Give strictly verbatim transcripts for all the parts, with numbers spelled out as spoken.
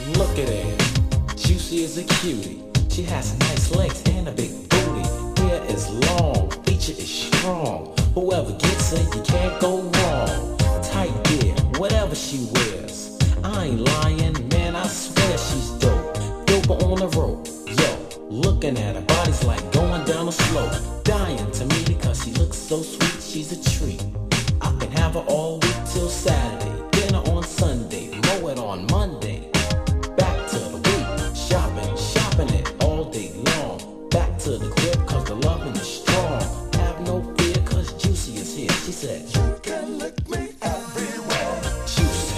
Look at her, juicy as a cutie. She has nice legs and a big booty. Hair is long, feature is strong. Whoever gets her, you can't go wrong. Tight gear, whatever she wears. I ain't lying, man, I swear she's dope. Doper on the road, yo. Looking at her, body's like going down a slope. Dying to meet her cause she looks so sweet, she's a treat. I can have her all week till Saturday. Dinner on Sunday, mow it on Monday. Back to the week, shopping, shopping it all day long. Back to the crib cause the loving is strong. Have no fear cause Juicy is here. She said, you can lick me everywhere. Juicy.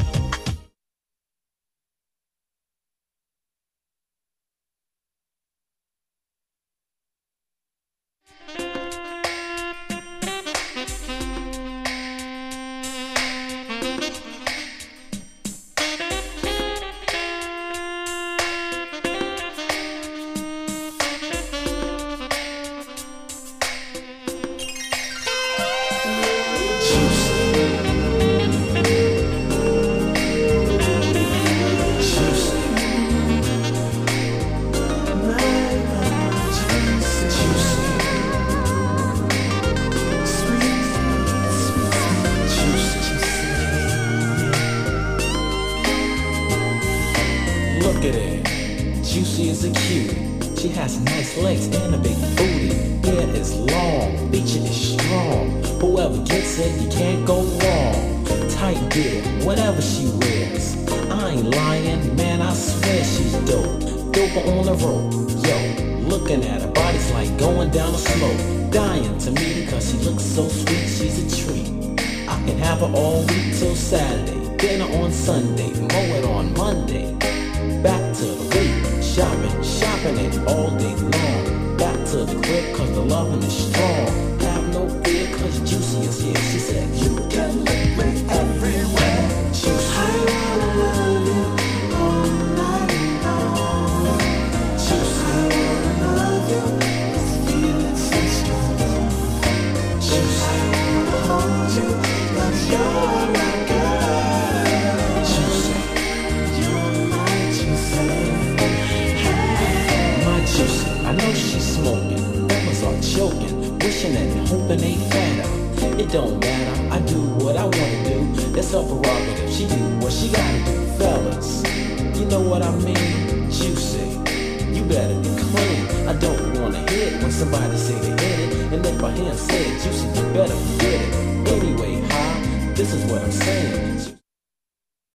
Look at her, juicy as a cutie. She has nice legs and a big booty. Hair is long, feature is strong. Whoever gets it, you can't go wrong. Tight gear, whatever she wears. I ain't lying, man, I swear she's dope. Doper on the road, yo. Looking at her, body's like going down a slope. Dying to meet her cause she looks so sweet, she's a treat. I can have her all week till Saturday. Dinner on Sunday, mow it on Monday. Back to the week, shopping, shopping it all day long. Back to the crib cause the loving is strong. Have no fear cause Juicy is here. She said, you can lick me everywhere. Juicy. I wanna love you all night long. Juicy. I wanna love you, this feeling so strong. Juicy. I wanna hold you, cause you're my girl. Juicy. You're my Juicy, I know she's smoking, rappers are choking, wishing and hoping they fatter. It don't matter, I do what I wanna do. That's her prerogative, she do what she gotta do. Fellas, you know what I mean? Juicy, you better be clean. I don't wanna hear it when somebody say they hit it. And if I hear 'em say it, Juicy, you better forget it. Anyway, huh? This is what I'm saying.